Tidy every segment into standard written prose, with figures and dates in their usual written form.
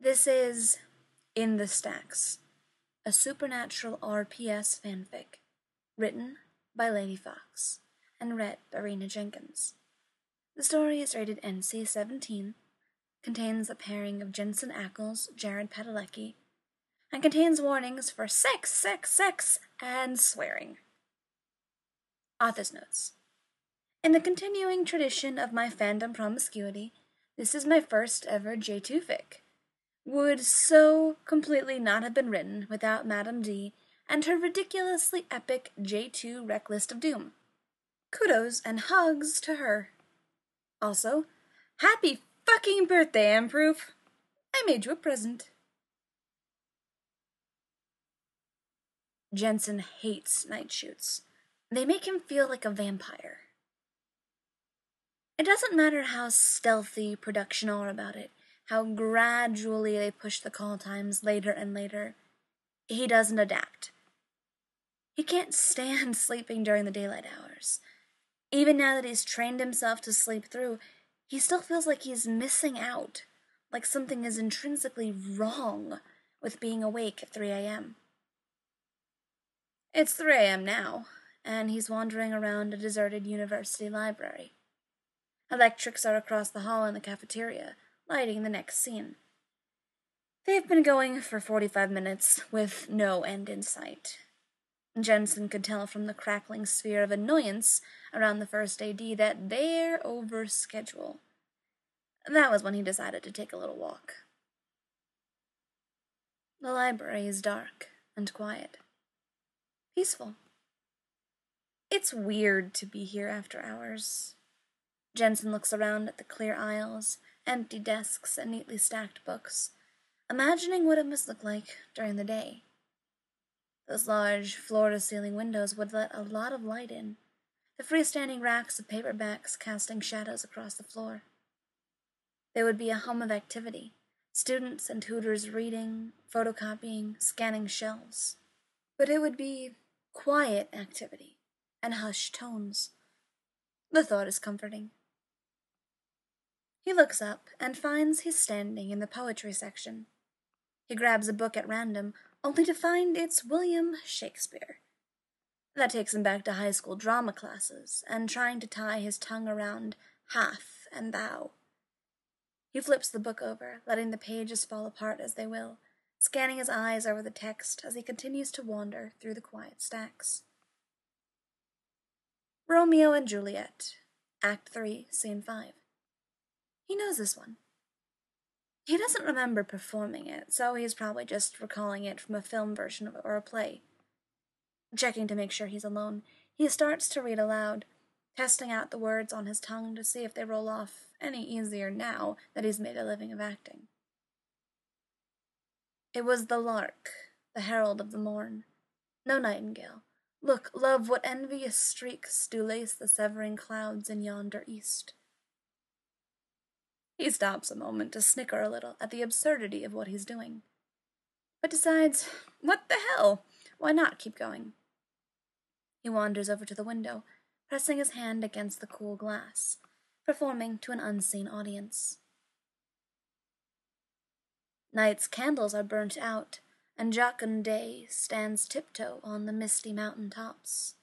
This is In the Stacks, a supernatural RPS fanfic, written by Lady Fox and read by Rena Jenkins. The story is rated NC-17, contains a pairing of Jensen Ackles, Jared Padalecki, and contains warnings for sex, and swearing. Author's notes. In the continuing tradition of my fandom promiscuity, this is my first ever J2 fic. Would so completely not have been written without Madame D and her ridiculously epic J2 Rec List of Doom. Kudos and hugs to her. Also, happy fucking birthday, Improof! I made you a present. Jensen hates night shoots. They make him feel like a vampire. It doesn't matter how stealthy production are about it, how gradually they push the call times later and later. He doesn't adapt. He can't stand sleeping during the daylight hours. Even now that he's trained himself to sleep through, he still feels like he's missing out, like something is intrinsically wrong with being awake at 3 a.m. It's 3 a.m. now, and he's wandering around a deserted university library. Electrics are across the hall in the cafeteria, lighting the next scene. They've been going for 45 minutes, with no end in sight. Jensen could tell from the crackling sphere of annoyance around the first AD that they're over schedule. That was when he decided to take a little walk. The library is dark and quiet. Peaceful. It's weird to be here after hours. Jensen looks around at the clear aisles, empty desks, and neatly stacked books, imagining what it must look like during the day. Those large, floor-to-ceiling windows would let a lot of light in, the freestanding racks of paperbacks casting shadows across the floor. There would be a hum of activity, students and tutors reading, photocopying, scanning shelves. But it would be quiet activity and hushed tones. The thought is comforting. He looks up and finds he's standing in the poetry section. He grabs a book at random, only to find it's William Shakespeare. That takes him back to high school drama classes and trying to tie his tongue around hath and thou. He flips the book over, letting the pages fall apart as they will, scanning his eyes over the text as he continues to wander through the quiet stacks. Romeo and Juliet, Act 3, Scene 5. He knows this one. He doesn't remember performing it, so he's probably just recalling it from a film version or a play. Checking to make sure he's alone, he starts to read aloud, testing out the words on his tongue to see if they roll off any easier now that he's made a living of acting. It was the lark, the herald of the morn. No nightingale. Look, love, what envious streaks do lace the severing clouds in yonder east. He stops a moment to snicker a little at the absurdity of what he's doing, but decides, what the hell? Why not keep going? He wanders over to the window, pressing his hand against the cool glass, performing to an unseen audience. Night's candles are burnt out, and jocund day stands tiptoe on the misty mountain tops.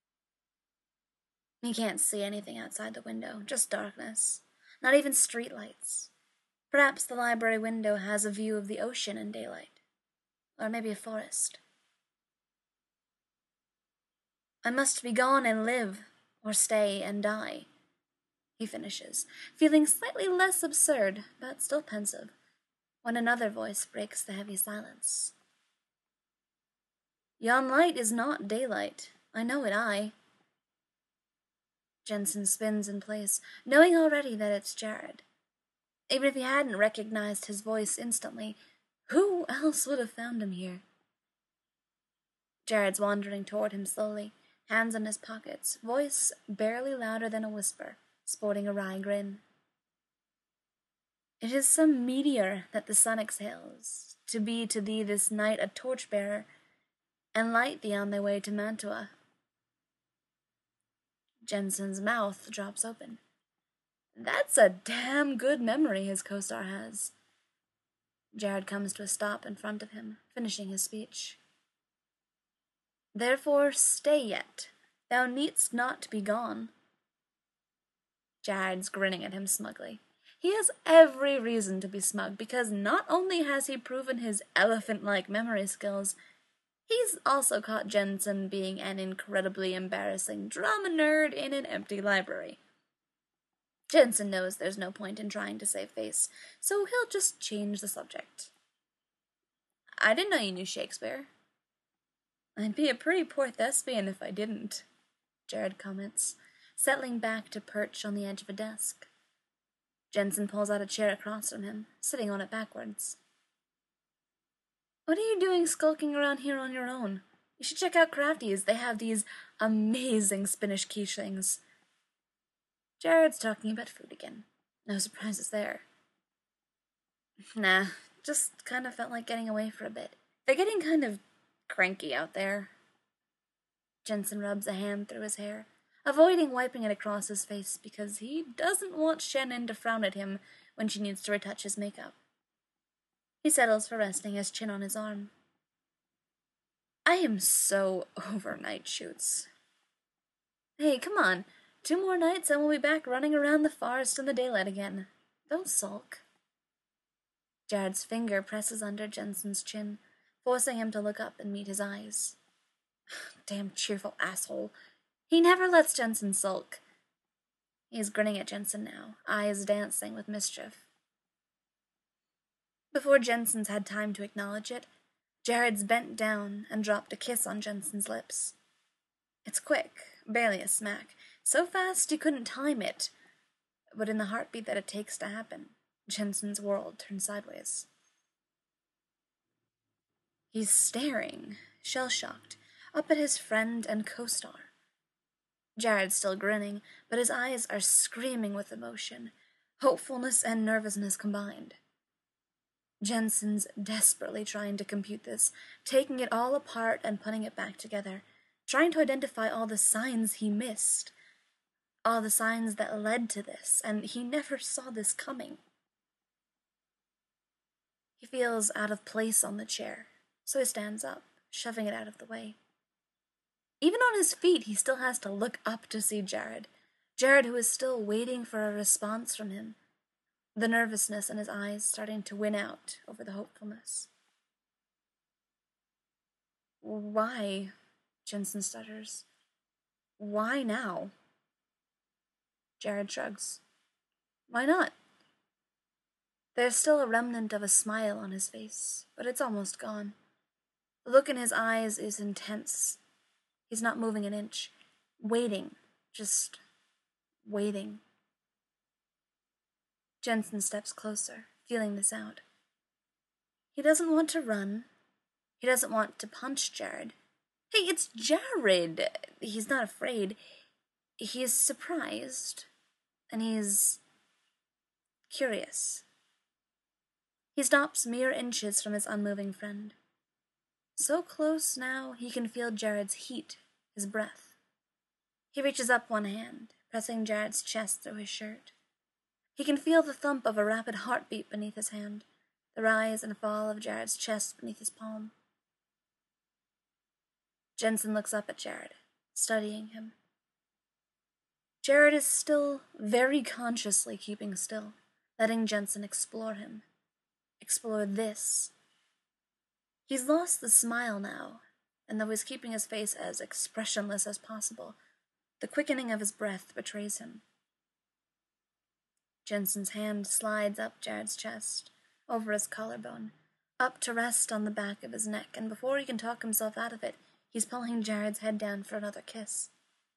He can't see anything outside the window, just darkness. Not even streetlights. Perhaps the library window has a view of the ocean in daylight. Or maybe a forest. I must be gone and live, or stay and die, he finishes, feeling slightly less absurd, but still pensive, when another voice breaks the heavy silence. Yon light is not daylight. I know it, I. Jensen spins in place, knowing already that it's Jared. Even if he hadn't recognized his voice instantly, who else would have found him here? Jared's wandering toward him slowly, hands in his pockets, voice barely louder than a whisper, sporting a wry grin. It is some meteor that the sun exhales, to be to thee this night a torch-bearer, and light thee on thy way to Mantua. Jensen's mouth drops open. That's a damn good memory his co-star has. Jared comes to a stop in front of him, finishing his speech. Therefore stay yet. Thou needst not be gone. Jared's grinning at him smugly. He has every reason to be smug, because not only has he proven his elephant-like memory skills, he's also caught Jensen being an incredibly embarrassing drama nerd in an empty library. Jensen knows there's no point in trying to save face, so he'll just change the subject. I didn't know you knew Shakespeare. I'd be a pretty poor thespian if I didn't, Jared comments, settling back to perch on the edge of a desk. Jensen pulls out a chair across from him, sitting on it backwards. What are you doing skulking around here on your own? You should check out Crafty's. They have these amazing spinach quiches. Jared's talking about food again. No surprises there. Nah, just kind of felt like getting away for a bit. They're getting kind of cranky out there. Jensen rubs a hand through his hair, avoiding wiping it across his face because he doesn't want Shannon to frown at him when she needs to retouch his makeup. He settles for resting his chin on his arm. I am so over night shoots. Hey, come on. 2 more nights and we'll be back running around the forest in the daylight again. Don't sulk. Jared's finger presses under Jensen's chin, forcing him to look up and meet his eyes. Damn cheerful asshole. He never lets Jensen sulk. He's grinning at Jensen now, eyes dancing with mischief. Before Jensen's had time to acknowledge it, Jared's bent down and dropped a kiss on Jensen's lips. It's quick, barely a smack, so fast you couldn't time it. But in the heartbeat that it takes to happen, Jensen's world turns sideways. He's staring, shell-shocked, up at his friend and co-star. Jared's still grinning, but his eyes are screaming with emotion, hopefulness and nervousness combined. Jensen's desperately trying to compute this, taking it all apart and putting it back together, trying to identify all the signs he missed, all the signs that led to this, and he never saw this coming. He feels out of place on the chair, so he stands up, shoving it out of the way. Even on his feet, he still has to look up to see Jared who is still waiting for a response from him, the nervousness in his eyes starting to win out over the hopefulness. Why? Jensen stutters. Why now? Jared shrugs. Why not? There's still a remnant of a smile on his face, but it's almost gone. The look in his eyes is intense. He's not moving an inch. Waiting. Just waiting. Jensen steps closer, feeling this out. He doesn't want to run. He doesn't want to punch Jared. Hey, it's Jared! He's not afraid. He's surprised. And he's curious. He stops mere inches from his unmoving friend. So close now, he can feel Jared's heat, his breath. He reaches up one hand, pressing Jared's chest through his shirt. He can feel the thump of a rapid heartbeat beneath his hand, the rise and fall of Jared's chest beneath his palm. Jensen looks up at Jared, studying him. Jared is still very consciously keeping still, letting Jensen explore him. Explore this. He's lost the smile now, and though he's keeping his face as expressionless as possible, the quickening of his breath betrays him. Jensen's hand slides up Jared's chest, over his collarbone, up to rest on the back of his neck, and before he can talk himself out of it, he's pulling Jared's head down for another kiss.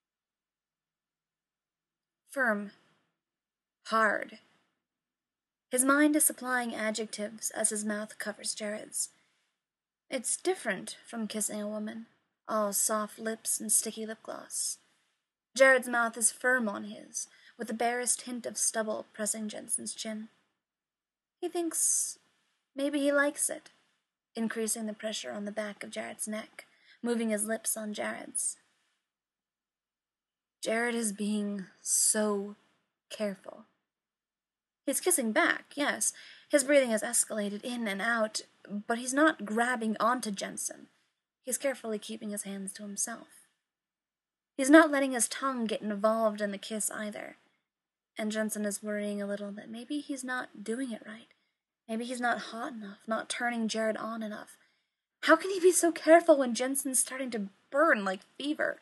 Firm. Hard. His mind is supplying adjectives as his mouth covers Jared's. It's different from kissing a woman, all soft lips and sticky lip gloss. Jared's mouth is firm on his, with the barest hint of stubble pressing Jensen's chin. He thinks maybe he likes it, increasing the pressure on the back of Jared's neck, moving his lips on Jared's. Jared is being so careful. He's kissing back, yes. His breathing has escalated in and out, but he's not grabbing onto Jensen. He's carefully keeping his hands to himself. He's not letting his tongue get involved in the kiss either. And Jensen is worrying a little that maybe he's not doing it right. Maybe he's not hot enough, not turning Jared on enough. How can he be so careful when Jensen's starting to burn like fever?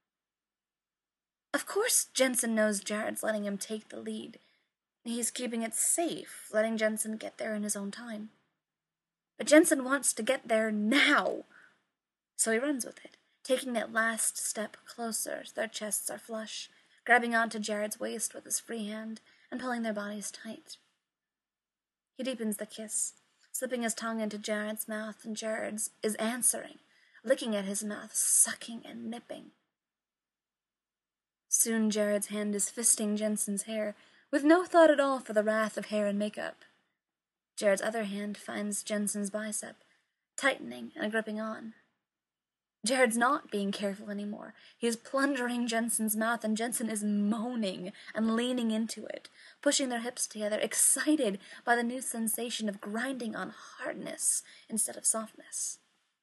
Of course Jensen knows Jared's letting him take the lead. He's keeping it safe, letting Jensen get there in his own time. But Jensen wants to get there now. So he runs with it, taking that last step closer so their chests are flush, grabbing onto Jared's waist with his free hand and pulling their bodies tight. He deepens the kiss, slipping his tongue into Jared's mouth, and Jared's is answering, licking at his mouth, sucking and nipping. Soon Jared's hand is fisting Jensen's hair, with no thought at all for the wrath of hair and makeup. Jared's other hand finds Jensen's bicep, tightening and gripping on. Jared's not being careful anymore. He is plundering Jensen's mouth, and Jensen is moaning and leaning into it, pushing their hips together, excited by the new sensation of grinding on hardness instead of softness.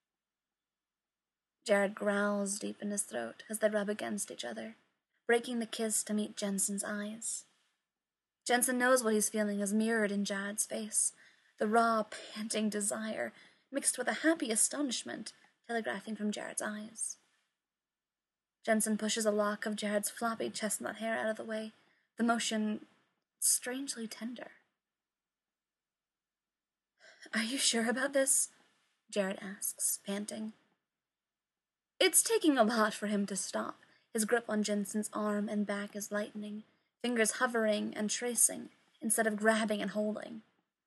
Jared growls deep in his throat as they rub against each other, breaking the kiss to meet Jensen's eyes. Jensen knows what he's feeling is mirrored in Jared's face, the raw, panting desire, mixed with a happy astonishment, telegraphing from Jared's eyes. Jensen pushes a lock of Jared's floppy chestnut hair out of the way, the motion strangely tender. "Are you sure about this?" Jared asks, panting. It's taking a lot for him to stop. His grip on Jensen's arm and back is lightening, fingers hovering and tracing instead of grabbing and holding.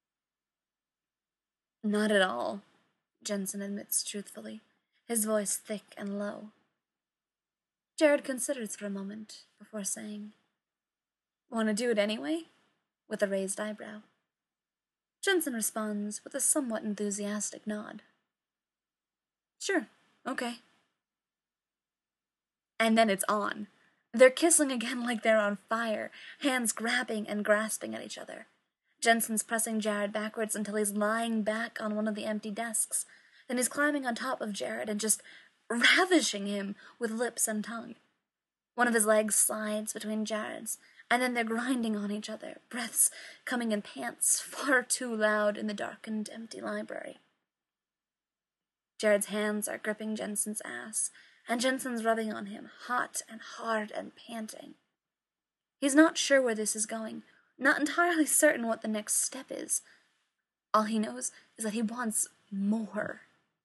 "Not at all," Jensen admits truthfully, his voice thick and low. Jared considers for a moment before saying, "Want to do it anyway?" with a raised eyebrow. Jensen responds with a somewhat enthusiastic nod. "Sure, okay." And then it's on. They're kissing again like they're on fire, hands grabbing and grasping at each other. Jensen's pressing Jared backwards until he's lying back on one of the empty desks. Then he's climbing on top of Jared and just ravishing him with lips and tongue. One of his legs slides between Jared's, and then they're grinding on each other, breaths coming in pants far too loud in the darkened, empty library. Jared's hands are gripping Jensen's ass, and Jensen's rubbing on him, hot and hard and panting. He's not sure where this is going, not entirely certain what the next step is. All he knows is that he wants more.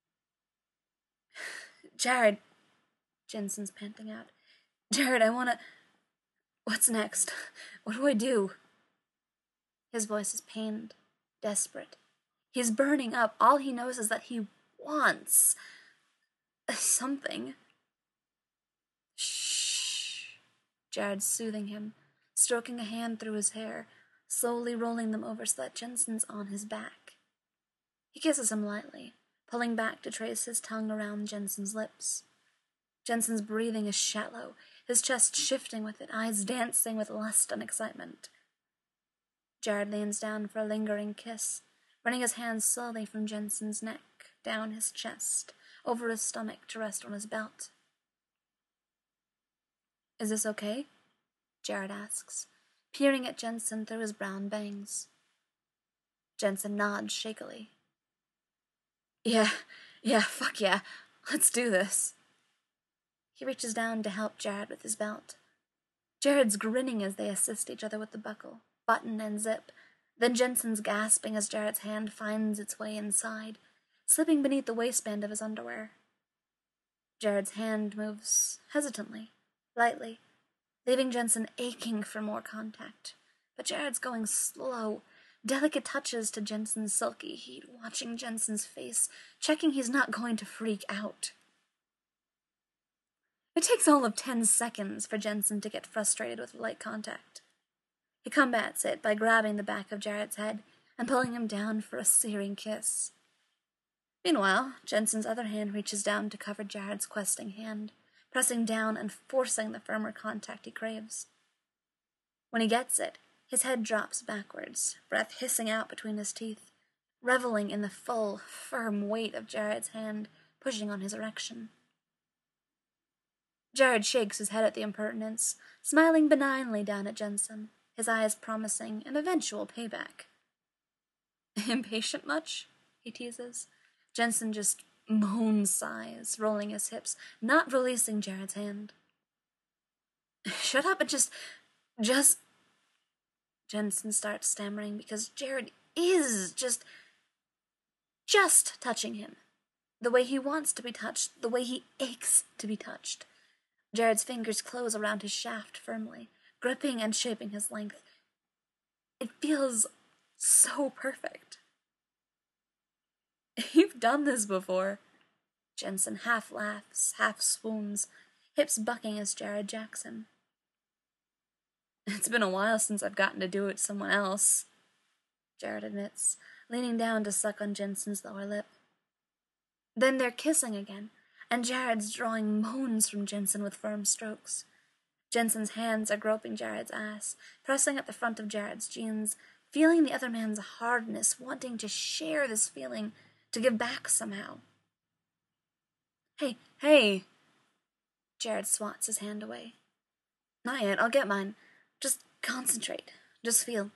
"Jared," Jensen's panting out. "Jared, I wanna... What's next? What do I do?" His voice is pained, desperate. He's burning up. All he knows is that he wants... something. "Shh," Jared's soothing him, stroking a hand through his hair, slowly rolling them over so that Jensen's on his back. He kisses him lightly, pulling back to trace his tongue around Jensen's lips. Jensen's breathing is shallow, his chest shifting with it, eyes dancing with lust and excitement. Jared leans down for a lingering kiss, running his hands slowly from Jensen's neck, down his chest, over his stomach to rest on his belt. "Is this okay?" Jared asks, peering at Jensen through his brown bangs. Jensen nods shakily. Yeah, fuck yeah, let's do this." He reaches down to help Jared with his belt. Jared's grinning as they assist each other with the buckle, button, and zip. Then Jensen's gasping as Jared's hand finds its way inside, slipping beneath the waistband of his underwear. Jared's hand moves hesitantly, lightly, leaving Jensen aching for more contact. But Jared's going slow, delicate touches to Jensen's silky heat, watching Jensen's face, checking he's not going to freak out. It takes all of 10 seconds for Jensen to get frustrated with light contact. He combats it by grabbing the back of Jared's head and pulling him down for a searing kiss. Meanwhile, Jensen's other hand reaches down to cover Jared's questing hand, pressing down and forcing the firmer contact he craves. When he gets it, His head drops backwards, breath hissing out between his teeth, reveling in the full, firm weight of Jared's hand pushing on his erection. Jared shakes his head at the impertinence, smiling benignly down at Jensen, his eyes promising an eventual payback. Impatient much? He teases. Jensen just moans sighs, rolling his hips, not releasing Jared's hand. Shut up and just... Jensen starts stammering because Jared is just touching him. The way he wants to be touched, the way he aches to be touched. Jared's fingers close around his shaft firmly, gripping and shaping his length. It feels so perfect. You've done this before. Jensen half laughs, half swoons, hips bucking as Jared jacks him. It's been a while since I've gotten to do it to someone else, Jared admits, leaning down to suck on Jensen's lower lip. Then they're kissing again, and Jared's drawing moans from Jensen with firm strokes. Jensen's hands are groping Jared's ass, pressing at the front of Jared's jeans, feeling the other man's hardness, wanting to share this feeling, to give back somehow. Hey! Jared swats his hand away. Not yet, I'll get mine. Just concentrate. Just feel.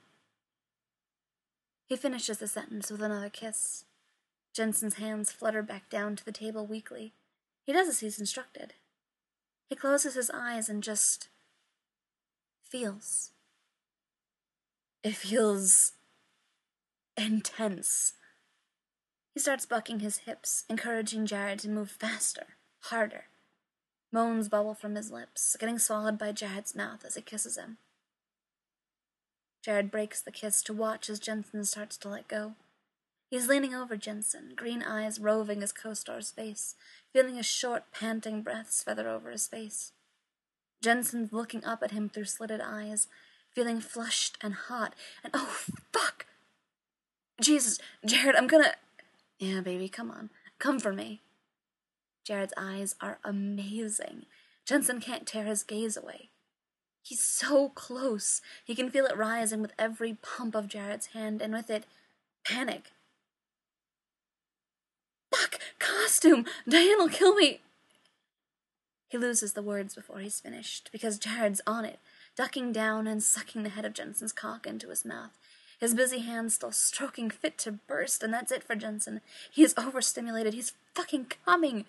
He finishes the sentence with another kiss. Jensen's hands flutter back down to the table weakly. He does as he's instructed. He closes his eyes and just feels. It feels intense. He starts bucking his hips, encouraging Jared to move faster, harder. Moans bubble from his lips, getting swallowed by Jared's mouth as he kisses him. Jared breaks the kiss to watch as Jensen starts to let go. He's leaning over Jensen, green eyes roving his co-star's face, feeling his short, panting breaths feather over his face. Jensen's looking up at him through slitted eyes, feeling flushed and hot, and oh, fuck! Jesus, Jared, I'm gonna... Yeah, baby, come on. Come for me. Jared's eyes are amazing. Jensen can't tear his gaze away. He's so close. He can feel it rising with every pump of Jared's hand, and with it, panic. Fuck! Costume! Diane'll kill me! He loses the words before he's finished, because Jared's on it, ducking down and sucking the head of Jensen's cock into his mouth, his busy hands still stroking fit to burst, and that's it for Jensen. He is overstimulated. He's fucking coming!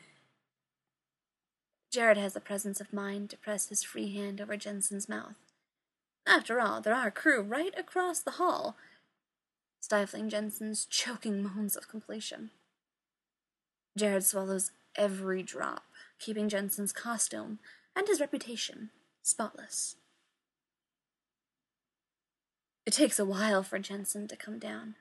Jared has the presence of mind to press his free hand over Jensen's mouth. After all, there are crew right across the hall, stifling Jensen's choking moans of completion. Jared swallows every drop, keeping Jensen's costume and his reputation spotless. It takes a while for Jensen to come down.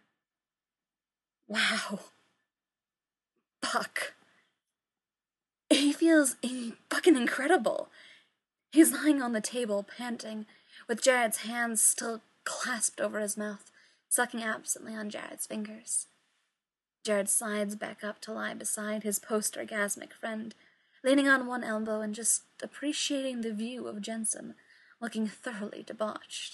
Wow. Fuck. He feels fucking incredible. He's lying on the table, panting, with Jared's hands still clasped over his mouth, sucking absently on Jared's fingers. Jared slides back up to lie beside his post-orgasmic friend, leaning on one elbow and just appreciating the view of Jensen, looking thoroughly debauched.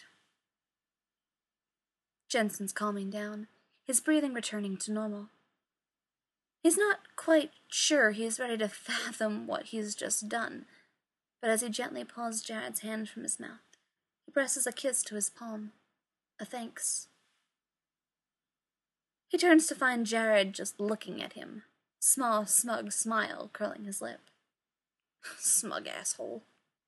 Jensen's calming down, his breathing returning to normal. He's not quite sure he's ready to fathom what he's just done, but as he gently pulls Jared's hand from his mouth, he presses a kiss to his palm, a thanks. He turns to find Jared just looking at him, small, smug smile curling his lip. Smug asshole.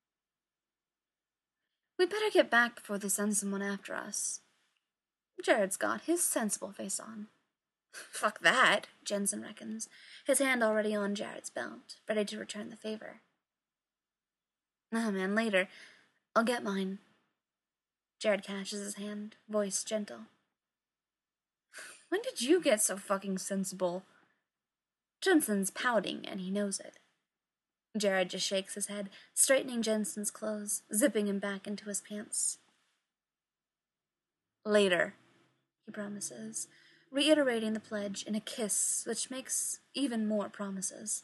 We'd better get back before they send someone after us. Jared's got his sensible face on. Fuck that, Jensen reckons, his hand already on Jared's belt, ready to return the favor. Nah, man, later. I'll get mine. Jared catches his hand, voice gentle. When did you get so fucking sensible? Jensen's pouting, and he knows it. Jared just shakes his head, straightening Jensen's clothes, zipping him back into his pants. Later, he promises, reiterating the pledge in a kiss which makes even more promises.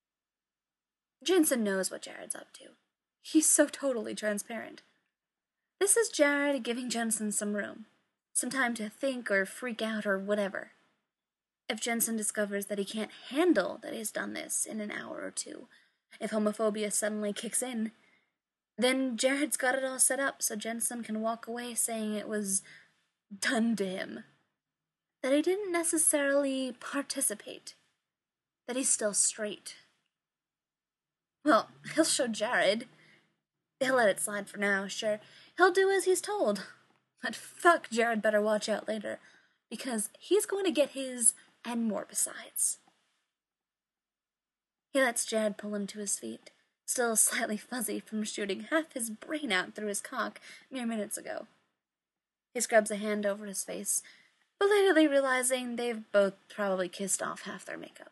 Jensen knows what Jared's up to. He's so totally transparent. This is Jared giving Jensen some room, some time to think or freak out or whatever. If Jensen discovers that he can't handle that he's done this in an hour or two, if homophobia suddenly kicks in, then Jared's got it all set up so Jensen can walk away saying it was done to him. That he didn't necessarily participate. That he's still straight. Well, he'll show Jared. He'll let it slide for now, sure. He'll do as he's told. But fuck, Jared better watch out later, because he's going to get his and more besides. He lets Jared pull him to his feet, still slightly fuzzy from shooting half his brain out through his cock mere minutes ago. He scrubs a hand over his face, belatedly realizing they've both probably kissed off half their makeup.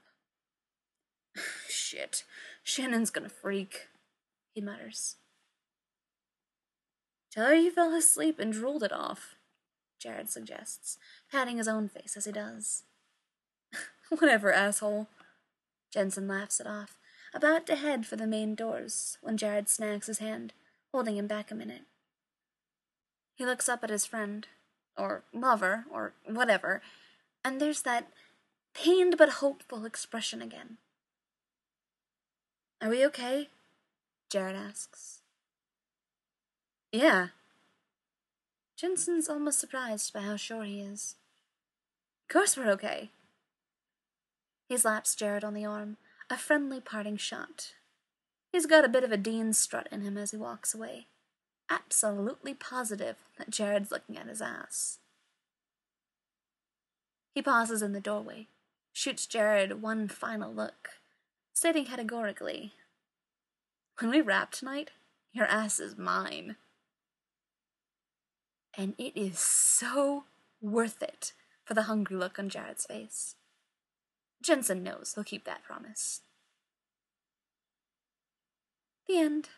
Shit, Shannon's gonna freak, he mutters. Tell her you fell asleep and drooled it off, Jared suggests, patting his own face as he does. Whatever, asshole. Jensen laughs it off, about to head for the main doors when Jared snags his hand, holding him back a minute. He looks up at his friend, or lover, or whatever, and there's that pained but hopeful expression again. Are we okay? Jared asks. Yeah. Jensen's almost surprised by how sure he is. Of course we're okay. He slaps Jared on the arm, a friendly parting shot. He's got a bit of a Dean strut in him as he walks away, absolutely positive that Jared's looking at his ass. He pauses in the doorway, shoots Jared one final look, stating categorically, when we wrap tonight, your ass is mine. And it is so worth it for the hungry look on Jared's face. Jensen knows he'll keep that promise. The end.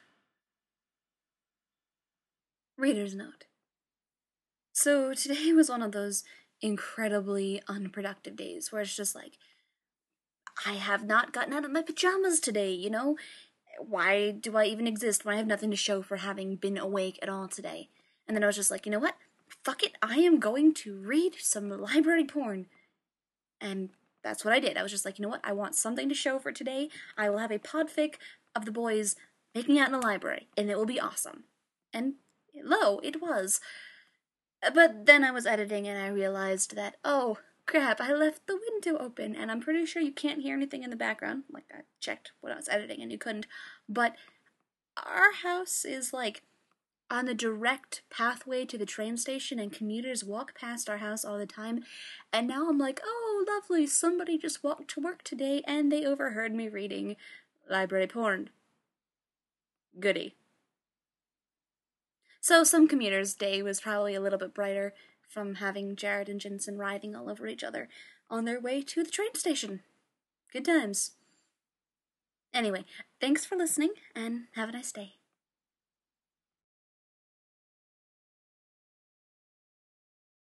Reader's note. So today was one of those incredibly unproductive days where it's just like, I have not gotten out of my pajamas today, you know? Why do I even exist when I have nothing to show for having been awake at all today? And then I was just like, you know what? Fuck it, I am going to read some library porn. And that's what I did. I was just like, you know what? I want something to show for today. I will have a podfic of the boys making out in the library, and it will be awesome. And lo, it was. But then I was editing and I realized that, oh, crap, I left the window open, and I'm pretty sure you can't hear anything in the background. Like, I checked when I was editing and you couldn't. But our house is, like, on the direct pathway to the train station, and commuters walk past our house all the time. And now I'm like, oh, lovely, somebody just walked to work today and they overheard me reading library porn. Goody. So some commuters' day was probably a little bit brighter from having Jared and Jensen writhing all over each other on their way to the train station. Good times. Anyway, thanks for listening, and have a nice day.